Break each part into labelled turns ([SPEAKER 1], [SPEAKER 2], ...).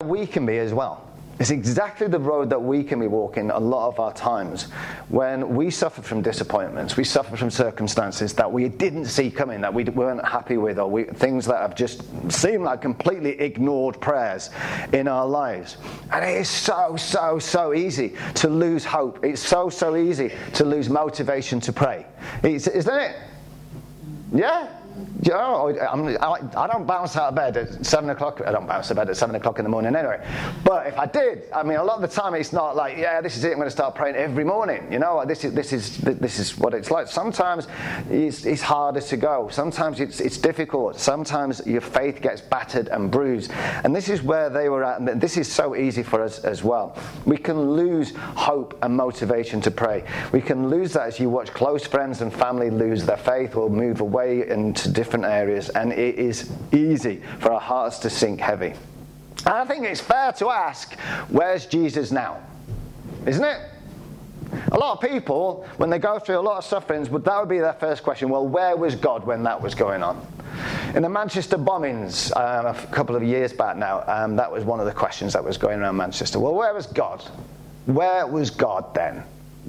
[SPEAKER 1] we can be as well. It's exactly the road that we can be walking a lot of our times when we suffer from disappointments, we suffer from circumstances that we didn't see coming, that we weren't happy with, or things that have just seemed like completely ignored prayers in our lives. And it is so easy to lose hope. It's so easy to lose motivation to pray. Isn't it? Yeah? You know, I don't bounce out of bed at 7 o'clock. I don't bounce out of bed at 7 o'clock in the morning anyway. But if I did, I mean, a lot of the time it's not like, yeah, this is it. I'm going to start praying every morning. You know, this is what it's like. Sometimes it's harder to go. Sometimes it's difficult. Sometimes your faith gets battered and bruised. And this is where they were at. And this is so easy for us as well. We can lose hope and motivation to pray. We can lose that as you watch close friends and family lose their faith or move away into different areas, and it is easy for our hearts to sink heavy. And I think it's fair to ask, where's Jesus now? Isn't it? A lot of people, when they go through a lot of sufferings, that would be their first question. Well, where was God when that was going on? In the Manchester bombings a couple of years back now, that was one of the questions that was going around Manchester. Well, where was God? Where was God then?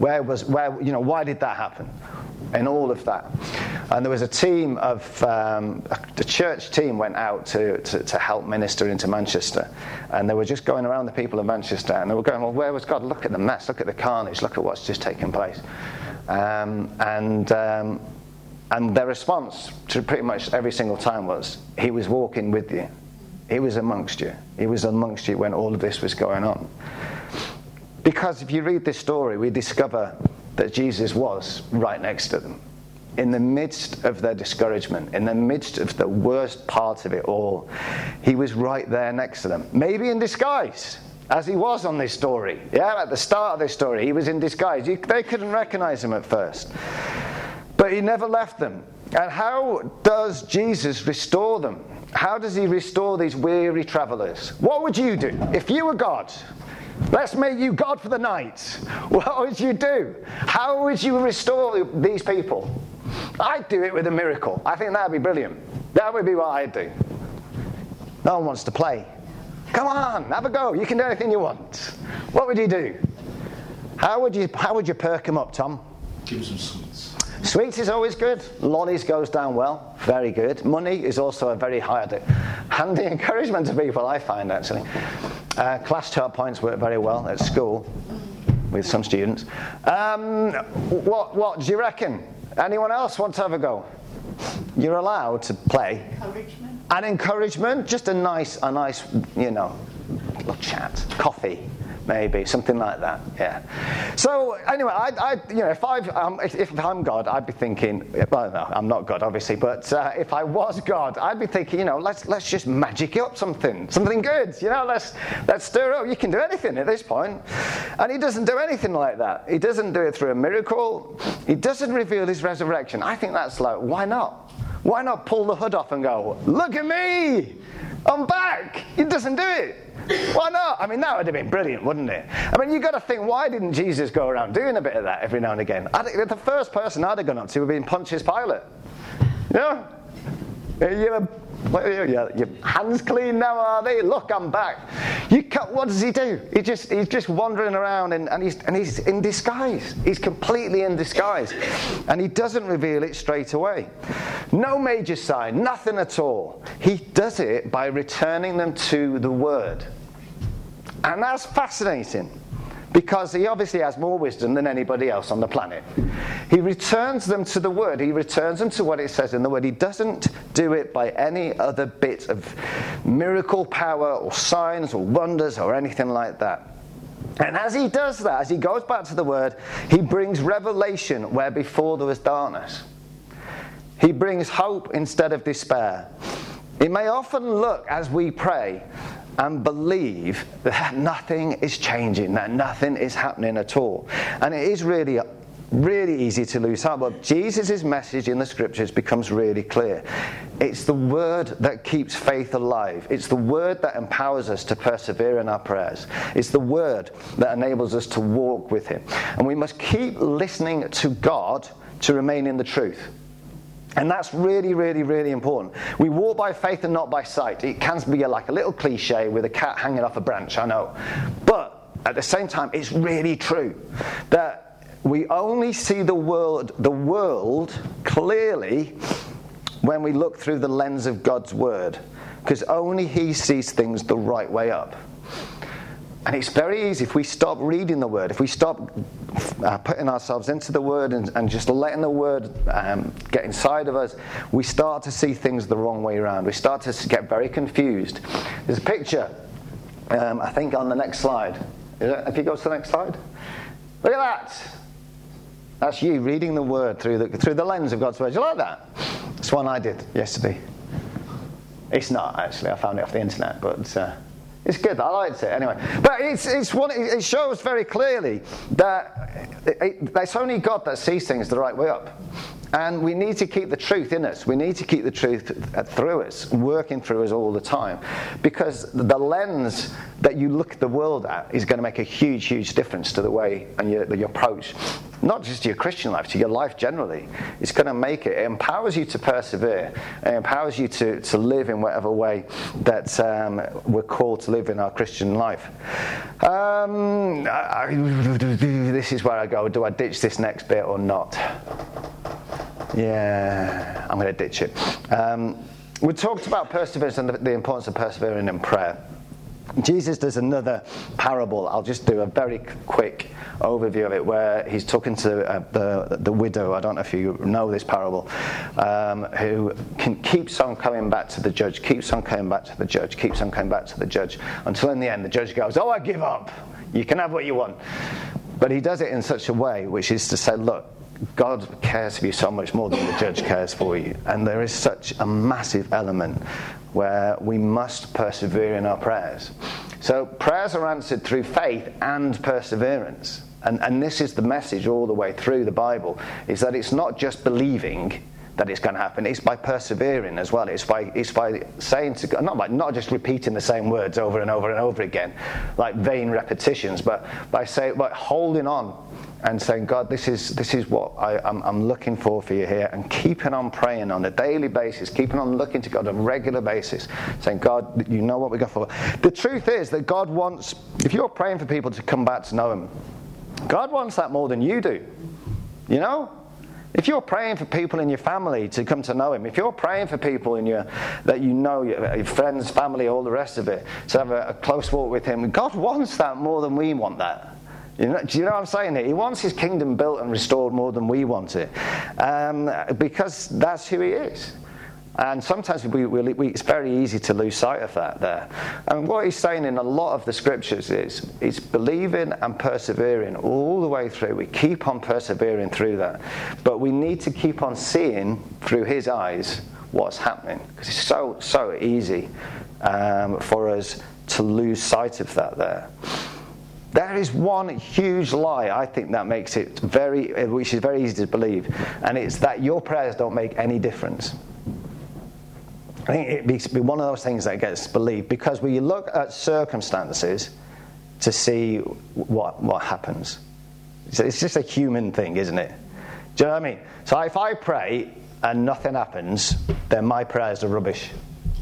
[SPEAKER 1] Why did that happen? And all of that. And there was a team of the church team went out to help minister into Manchester, and they were just going around the people of Manchester, and they were going, well, where was God? Look at the mess, look at the carnage, look at what's just taken place. And their response to pretty much every single time was, he was walking with you, he was amongst you, he was amongst you when all of this was going on. Because if you read this story, we discover that Jesus was right next to them. In the midst of their discouragement, in the midst of the worst part of it all, he was right there next to them. Maybe in disguise, as he was on this story. Yeah, at the start of this story, he was in disguise. They couldn't recognize him at first. But he never left them. And how does Jesus restore them? How does he restore these weary travelers? What would you do if you were God? Let's make you God for the night. What would you do? How would you restore these people? I'd do it with a miracle. I think that would be brilliant. That would be what I'd do. No one wants to play. Come on, have a go. You can do anything you want. What would you do? How would you perk them up, Tom?
[SPEAKER 2] Give them some sweets.
[SPEAKER 1] Sweets is always good. Lollies goes down well. Very good. Money is also a very handy encouragement to people, I find, actually. Class chart points work very well at school with some students. What do you reckon? Anyone else want to have a go? You're allowed to play.
[SPEAKER 3] Encouragement.
[SPEAKER 1] An encouragement, just a nice, little chat, coffee. Maybe something like that, yeah. So anyway, if I'm God, I'd be thinking. Well, no, I'm not God, obviously. But if I was God, I'd be thinking, let's just magic up something good. Let's stir up. You can do anything at this point. And he doesn't do anything like that. He doesn't do it through a miracle. He doesn't reveal his resurrection. I think that's like, why not? Why not pull the hood off and go, look at me, I'm back? He doesn't do it. Why not? I mean, that would have been brilliant, wouldn't it? I mean, you've got to think, why didn't Jesus go around doing a bit of that every now and again? The first person I'd have gone up to would have been Pontius Pilate. Your hands clean now, are they? Look, I'm back. What does he do? He's just wandering around and he's in disguise. He's completely in disguise. And he doesn't reveal it straight away. No major sign, nothing at all. He does it by returning them to the Word. And that's fascinating, because he obviously has more wisdom than anybody else on the planet. He returns them to the Word. He returns them to what it says in the Word. He doesn't do it by any other bit of miracle power or signs or wonders or anything like that. And as he does that, as he goes back to the Word, he brings revelation where before there was darkness. He brings hope instead of despair. It may often look, as we pray and believe, that nothing is changing, that nothing is happening at all. And it is really easy to lose heart. But Jesus' message in the Scriptures becomes really clear. It's the Word that keeps faith alive. It's the Word that empowers us to persevere in our prayers. It's the Word that enables us to walk with Him. And we must keep listening to God to remain in the truth. And that's really, really, really important. We walk by faith and not by sight. It can be like a little cliche with a cat hanging off a branch, I know. But at the same time, it's really true that we only see the world clearly when we look through the lens of God's word, because only he sees things the right way up. And it's very easy if we stop reading the word, if we stop putting ourselves into the word and just letting the word get inside of us, we start to see things the wrong way around. We start to get very confused. There's a picture, I think on the next slide. If you go to the next slide. Look at that. That's you reading the word through the lens of God's word. Do you like that? It's one I did yesterday. It's not, actually. I found it off the internet, but it's good. I liked it anyway. But it shows very clearly that it's only God that sees things the right way up. And we need to keep the truth in us. We need to keep the truth through us, working through us all the time. Because the lens that you look at the world at is going to make a huge, huge difference to the way and your approach. Not just to your Christian life, to your life generally. It's going to make it. It empowers you to persevere. It empowers you to live in whatever way that we're called to live in our Christian life. This is where I go. Do I ditch this next bit or not? Yeah, I'm going to ditch it. We talked about perseverance and the importance of persevering in prayer. Jesus does another parable. I'll just do a very quick overview of it, where he's talking to the widow. I don't know if you know this parable, who keeps on coming back to the judge, keeps on coming back to the judge, keeps on coming back to the judge, until in the end the judge goes, "Oh, I give up. You can have what you want." But he does it in such a way which is to say, look, God cares for you so much more than the judge cares for you. And there is such a massive element where we must persevere in our prayers. So prayers are answered through faith and perseverance. And this is the message all the way through the Bible, is that it's not just believing that it's going to happen. It's by persevering as well. It's by saying to God, not just repeating the same words over and over and over again, like vain repetitions, but by holding on and saying, God, this is what I'm looking for you here, and keeping on praying on a daily basis, keeping on looking to God on a regular basis, saying, God, you know what we got for. The truth is that God wants, if you're praying for people to come back to know Him, God wants that more than you do. You know? If you're praying for people in your family to come to know Him, if you're praying for people in your friends, family, all the rest of it, to have a close walk with Him, God wants that more than we want that. Do you know what I'm saying here? He wants His kingdom built and restored more than we want it, because that's who He is. And sometimes it's very easy to lose sight of that there. And what he's saying in a lot of the scriptures is believing and persevering all the way through. We keep on persevering through that. But we need to keep on seeing through His eyes what's happening. Because it's so easy for us to lose sight of that there. There is one huge lie, I think, that makes it which is very easy to believe. And it's that your prayers don't make any difference. I think it be one of those things that gets believed, because we look at circumstances to see what happens. It's just a human thing, isn't it? Do you know what I mean? So if I pray and nothing happens, then my prayers are rubbish.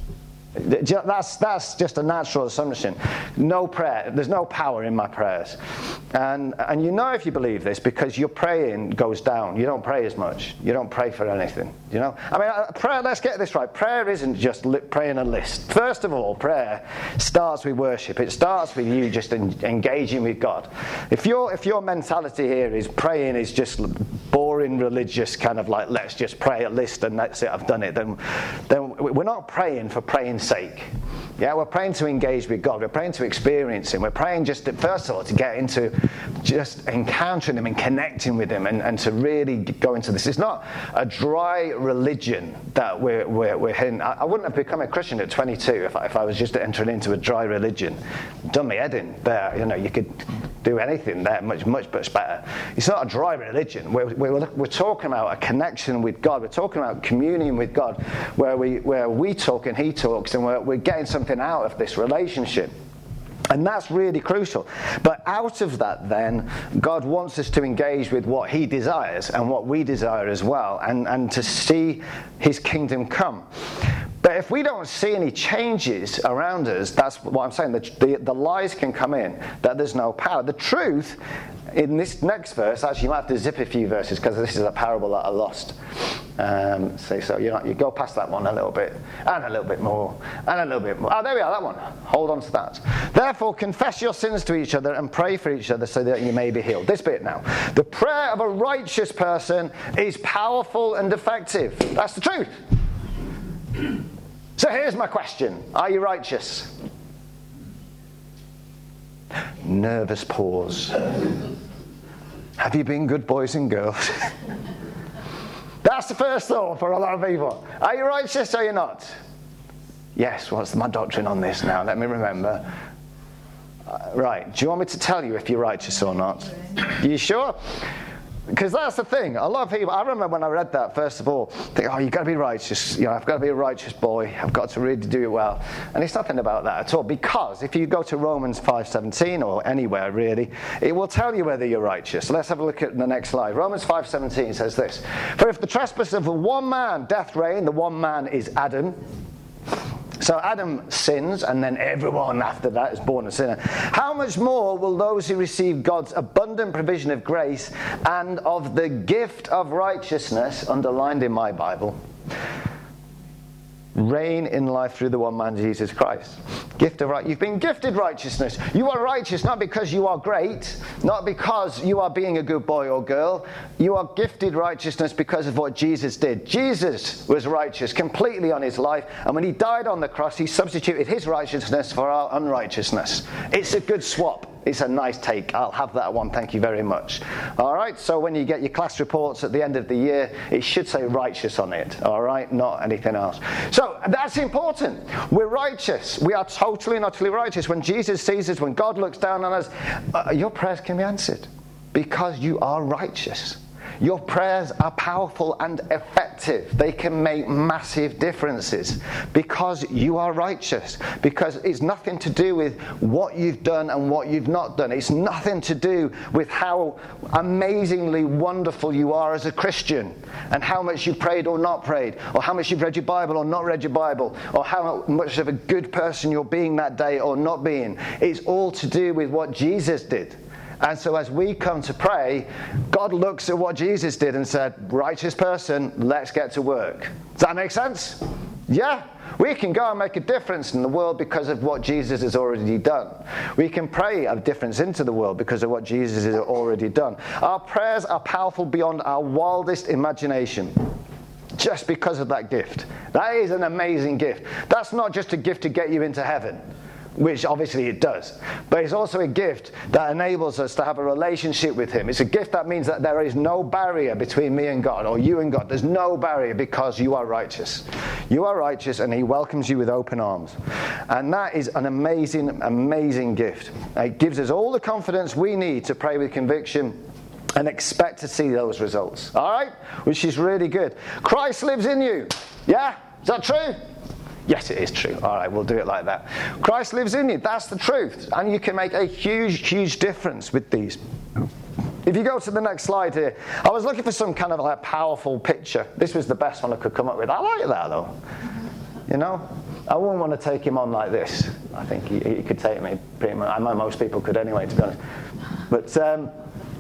[SPEAKER 1] That's just a natural assumption. No prayer, there's no power in my prayers. And you know if you believe this, because your praying goes down. You don't pray as much. You don't pray for anything. You know? I mean, prayer, let's get this right. Prayer isn't just praying a list. First of all, prayer starts with worship. It starts with you just engaging with God. If your mentality here is praying is just boring religious kind of like, let's just pray a list and that's it, I've done it, then we're not praying for praying's sake. Yeah, we're praying to engage with God. We're praying to experience Him. We're praying just first of all to get into just encountering Him and connecting with Him, and to really go into this. It's not a dry religion that we're in. I wouldn't have become a Christian at 22 if I was just entering into a dry religion. Done my head in there. You know, you could do anything there much better. It's not a dry religion. We're talking about a connection with God. We're talking about communion with God, where we talk and He talks, and we're getting something out of this relationship. And that's really crucial. But out of that then, God wants us to engage with what he desires and what we desire as well, and to see his kingdom come. But if we don't see any changes around us, that's what I'm saying, the lies can come in, that there's no power. The truth, in this next verse, actually you might have to zip a few verses because this is a parable that I lost. So you go past that one a little bit, and a little bit more, and a little bit more. Oh, there we are, that one. Hold on to that. Therefore, confess your sins to each other and pray for each other so that you may be healed. This bit now. The prayer of a righteous person is powerful and effective. That's the truth. So here's my question. Are you righteous? Nervous pause. Have you been good boys and girls? That's the first thought for a lot of people. Are you righteous or are you not? Yes, what's my doctrine on this now? Let me remember. Right, do you want me to tell you if you're righteous or not? You sure? Because that's the thing. A lot of people, I remember when I read that, first of all, think, you've got to be righteous. I've got to be a righteous boy. I've got to really do it well. And it's nothing about that at all. Because if you go to Romans 5:17, or anywhere really, it will tell you whether you're righteous. Let's have a look at the next slide. Romans 5:17 says this. For if the trespass of one man, death reigned, the one man is Adam. So Adam sins, and then everyone after that is born a sinner. How much more will those who receive God's abundant provision of grace and of the gift of righteousness, underlined in my Bible, reign in life through the one man, Jesus Christ? Gift of right. You've been gifted righteousness. You are righteous not because you are great, not because you are being a good boy or girl. You are gifted righteousness because of what Jesus did. Jesus was righteous completely on his life, and when he died on the cross, he substituted his righteousness for our unrighteousness. It's a good swap. It's a nice take. I'll have that one, thank you very much. All right, so when you get your class reports at the end of the year, it should say righteous on it, all right, not anything else. So that's important. We're righteous. We are totally and utterly righteous. When Jesus sees us, when God looks down on us, your prayers can be answered because you are righteous. Your prayers are powerful and effective. They can make massive differences because you are righteous. Because it's nothing to do with what you've done and what you've not done. It's nothing to do with how amazingly wonderful you are as a Christian and how much you've prayed or not prayed, or how much you've read your Bible or not read your Bible, or how much of a good person you're being that day or not being. It's all to do with what Jesus did. And so as we come to pray, God looks at what Jesus did and said, righteous person, let's get to work. Does that make sense? Yeah. We can go and make a difference in the world because of what Jesus has already done. We can pray a difference into the world because of what Jesus has already done. Our prayers are powerful beyond our wildest imagination. Just because of that gift. That is an amazing gift. That's not just a gift to get you into heaven, which obviously it does. But it's also a gift that enables us to have a relationship with him. It's a gift that means that there is no barrier between me and God, or you and God. There's no barrier because you are righteous. You are righteous and he welcomes you with open arms. And that is an amazing, amazing gift. It gives us all the confidence we need to pray with conviction and expect to see those results. All right? Which is really good. Christ lives in you. Yeah? Is that true? Yes, it is true. All right, we'll do it like that. Christ lives in you. That's the truth. And you can make a huge, huge difference with these. If you go to the next slide here, I was looking for some kind of like powerful picture. This was the best one I could come up with. I like that though. You know? I wouldn't want to take him on like this. I think he could take me pretty much. I know most people could anyway, to be honest. But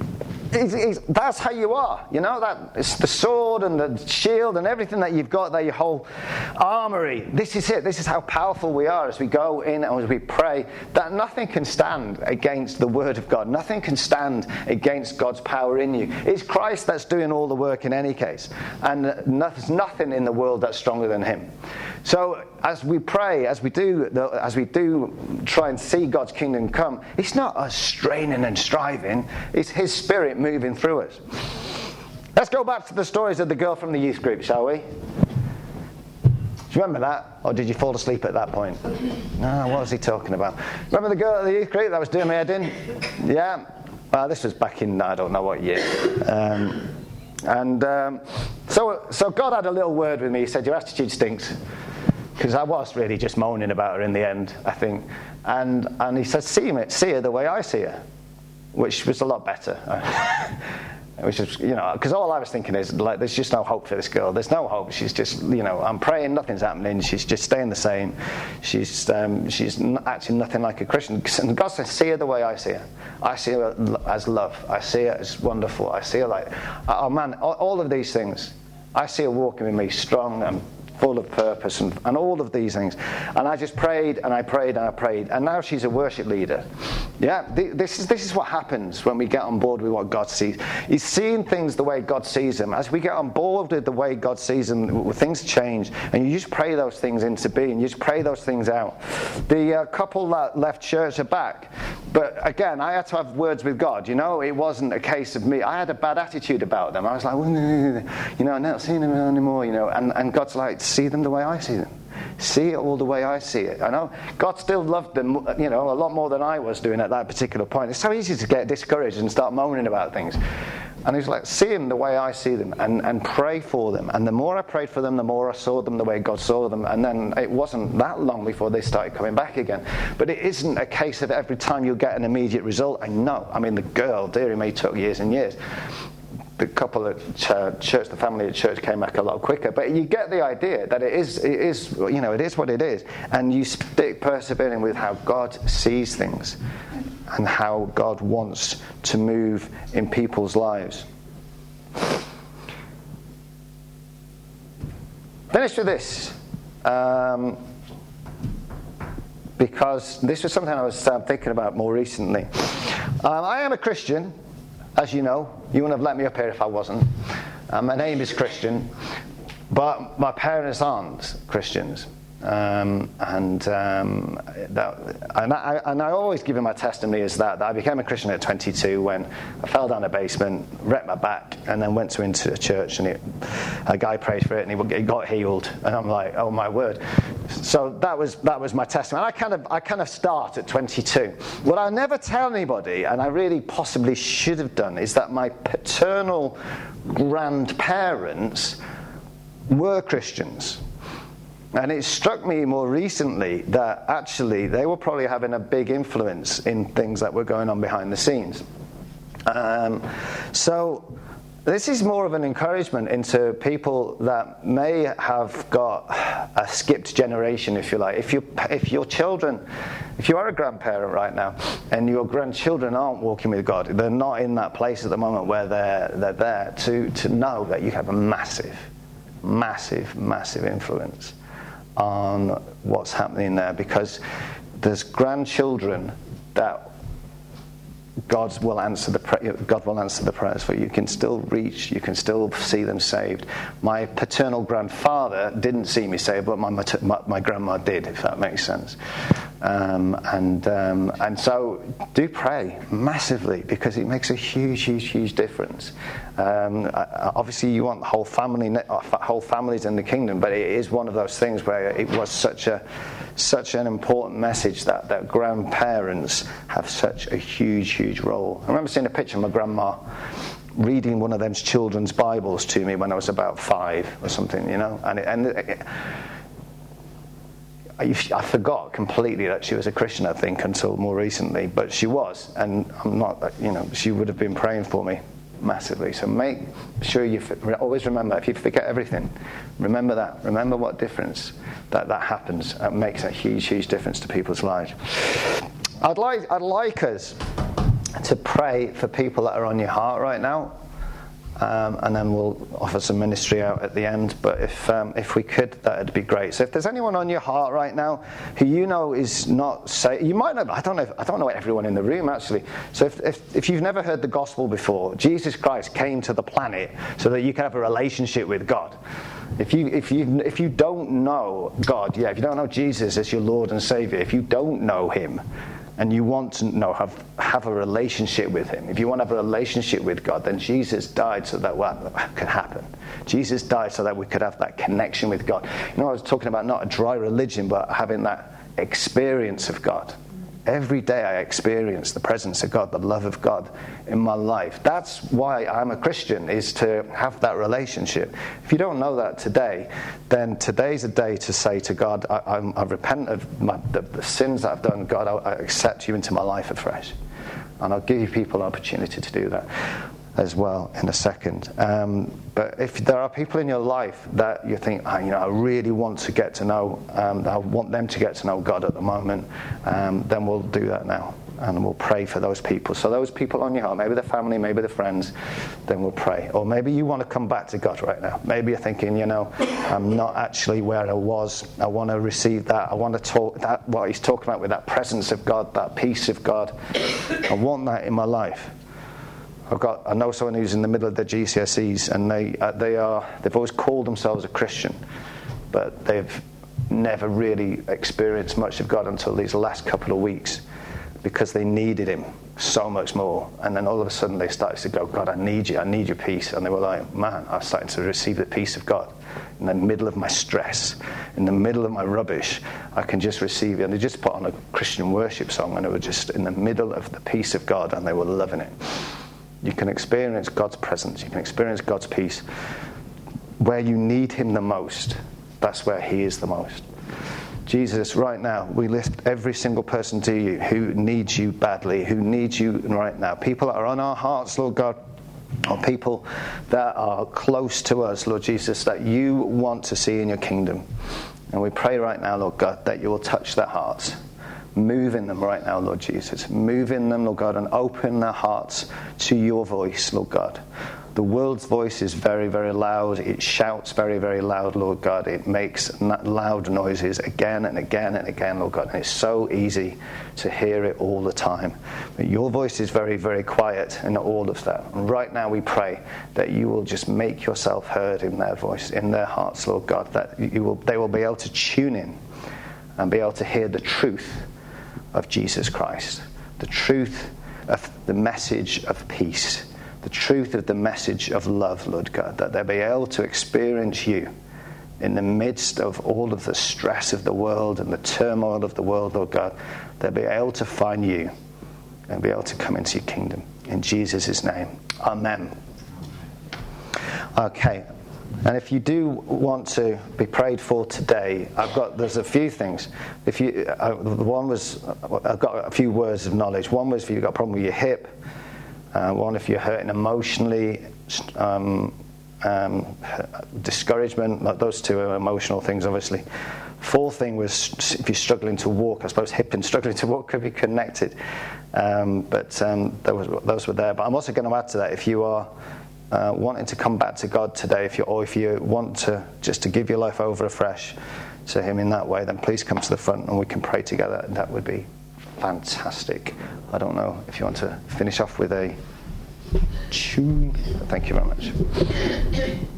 [SPEAKER 1] that's how you are, you know, that it's the sword and the shield and everything that you've got there, your whole armory. This is it. This is how powerful we are as we go in and as we pray, that nothing can stand against the word of God. Nothing can stand against God's power in you. It's Christ that's doing all the work in any case, and there's nothing in the world that's stronger than him. So as we pray, as we do try and see God's kingdom come, it's not us straining and striving, it's his Spirit moving through us. Let's go back to the stories of the girl from the youth group, shall we? Do you remember that? Or did you fall asleep at that point? No, what was he talking about? Remember the girl at the youth group that was doing my head in? Yeah. Well, this was back in, I don't know what year. So God had a little word with me. He said, your attitude stinks. because I was really just moaning about her in the end, I think. And he said, see her the way I see her, which was a lot better. Which is, because all I was thinking is, like, there's just no hope for this girl. There's no hope. She's just, I'm praying, nothing's happening. She's just staying the same. She's acting nothing like a Christian. And God says, see her the way I see her. I see her as love. I see her as wonderful. I see her like, oh man, all of these things. I see her walking with me strong and full of purpose and all of these things. And I just prayed and I prayed and I prayed. And now she's a worship leader. Yeah, this is what happens when we get on board with what God sees. He's seeing things the way God sees them. As we get on board with the way God sees them, things change. And you just pray those things into being. You just pray those things out. The couple that left church are back. But again, I had to have words with God. It wasn't a case of me. I had a bad attitude about them. I was like, I'm not seeing them anymore, And God's like, see them the way I see them. See it all the way I see it. I know God still loved them, a lot more than I was doing at that particular point. It's so easy to get discouraged and start moaning about things. And he's like, see them the way I see them and pray for them. And the more I prayed for them, the more I saw them the way God saw them. And then it wasn't that long before they started coming back again. But it isn't a case of every time you get an immediate result. I know. I mean, the girl, dearie me, took years and years. The couple at church, the family at church came back a lot quicker. But you get the idea that it is what it is. And you stick persevering with how God sees things and how God wants to move in people's lives. Finish with this. Because this was something I was thinking about more recently. I am a Christian. As you know, you wouldn't have let me up here if I wasn't. My name is Christian, but my parents aren't Christians. And I always give you my testimony as that I became a Christian at 22 when I fell down a basement, wrecked my back, and then went into a church, and a guy prayed for it, and he got healed, and I'm like, oh my word. So that was my testimony. I kind of start at 22. What I never tell anybody, and I really possibly should have done, is that my paternal grandparents were Christians. And it struck me more recently that actually they were probably having a big influence in things that were going on behind the scenes. So this is more of an encouragement into people that may have got a skipped generation, if you like. If your children, if you are a grandparent right now and your grandchildren aren't walking with God, they're not in that place at the moment where they're there, to know that you have a massive influence on what's happening there, because there's grandchildren that God will answer the prayers for. You can still reach, you can still see them saved. My paternal grandfather didn't see me saved, but my grandma did, if that makes sense. And so do pray massively, because it makes a huge difference. Obviously you want whole families in the kingdom, but it is one of those things where it was such an important message that grandparents have such a huge role. I remember seeing a picture of my grandma reading one of them children's Bibles to me when I was about 5 or something, I forgot completely that she was a Christian, I think, until more recently, but she was, and I'm not, she would have been praying for me massively. So make sure you always remember, if you forget everything, remember that. Remember what difference that happens. It makes a huge difference to people's lives. I'd like us to pray for people that are on your heart right now. And then we'll offer some ministry out at the end. But if we could, that'd be great. So if there's anyone on your heart right now who you know is not saved, you might know. I don't know everyone in the room actually. So if you've never heard the gospel before, Jesus Christ came to the planet so that you can have a relationship with God. If you don't know God, if you don't know Jesus as your Lord and Savior, if you don't know Him, and you want to have a relationship with Him, if you want to have a relationship with God, then Jesus died so that could happen. Jesus died so that we could have that connection with God. I was talking about not a dry religion, but having that experience of God. Every day I experience the presence of God, the love of God in my life. That's why I'm a Christian, is to have that relationship. If you don't know that today, then today's a day to say to God, I repent of the sins that I've done. God, I accept you into my life afresh. And I'll give you people an opportunity to do that as well in a second. But if there are people in your life that you think, I really want to get to know, I want them to get to know God at the moment, then we'll do that now. And we'll pray for those people. So those people on your heart, maybe the family, maybe the friends, then we'll pray. Or maybe you want to come back to God right now. Maybe you're thinking, I'm not actually where I was. I want to receive that. I want to talk that, what he's talking about with that presence of God, that peace of God. I want that in my life. I know someone who's in the middle of their GCSEs, and they've always called themselves a Christian, but they've never really experienced much of God until these last couple of weeks, because they needed him so much more. And then all of a sudden they started to go, God, I need you, I need your peace. And they were like, man, I'm starting to receive the peace of God. In the middle of my stress, in the middle of my rubbish, I can just receive it. And they just put on a Christian worship song, and it was just in the middle of the peace of God, and they were loving it. You can experience God's presence, you can experience God's peace. Where you need him the most, that's where he is the most. Jesus, right now, we lift every single person to you who needs you badly, who needs you right now. People that are on our hearts, Lord God, or people that are close to us, Lord Jesus, that you want to see in your kingdom. And we pray right now, Lord God, that you will touch their hearts. Move in them right now, Lord Jesus. Move in them, Lord God, and open their hearts to your voice, Lord God. The world's voice is very, very loud. It shouts very, very loud, Lord God. It makes loud noises again and again and again, Lord God. And it's so easy to hear it all the time. But your voice is very, very quiet in all of that. And right now we pray that you will just make yourself heard in their voice, in their hearts, Lord God, that they will be able to tune in and be able to hear the truth of Jesus Christ, the truth of the message of peace, the truth of the message of love, Lord God, that they'll be able to experience you in the midst of all of the stress of the world and the turmoil of the world, Lord God. They'll be able to find you and be able to come into your kingdom. In Jesus' name, amen. Okay. And if you do want to be prayed for today, there's a few things. I've got a few words of knowledge. One was if you've got a problem with your hip. One if you're hurting emotionally, discouragement. Those two are emotional things, obviously. Fourth thing was if you're struggling to walk. I suppose hip and struggling to walk could be connected. Those were there. But I'm also going to add to that, if you are wanting to come back to God today, if you want to just to give your life over afresh to him in that way, then please come to the front and we can pray together. That would be fantastic. I don't know if you want to finish off with a tune. Thank you very much.